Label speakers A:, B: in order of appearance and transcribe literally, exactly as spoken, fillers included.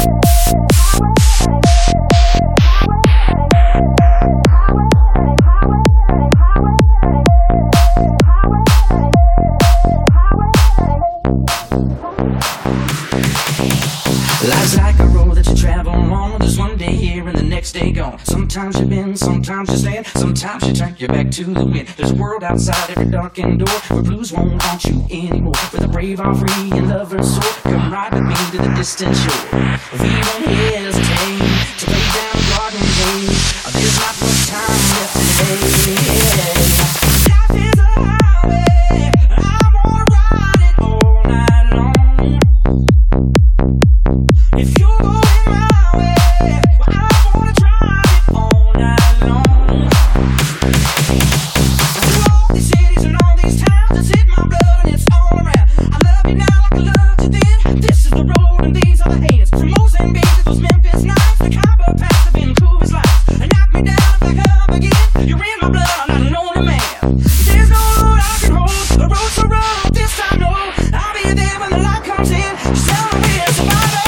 A: Life's like a road that you travel on. There's one day here and the next day gone. Sometimes you bend, sometimes you stand, sometimes you turn your back to the wind. There's a world outside every darkened door where blues won't haunt you anymore. Where the brave are free and lovers soar. Come ride with me to the distant shore. We won't hesitate to lay down garden days. There's not much time left today. Life is a highway, I wanna ride it all night long. If you're going my way, well, I wanna drive it all night long. Through all these cities and all these towns, it's in my blood and it's all around. I love you now like I loved you then. This is the road and these are the hands. From Mozambique to those Memphis nights, the copper paths have been cool as lights. And knock me down if I come again. You're in my blood, I'm not a lonely man. There's no road I can hold, the road's so rough this time, no. I'll be there when the light comes in. Just tell me we're survivors.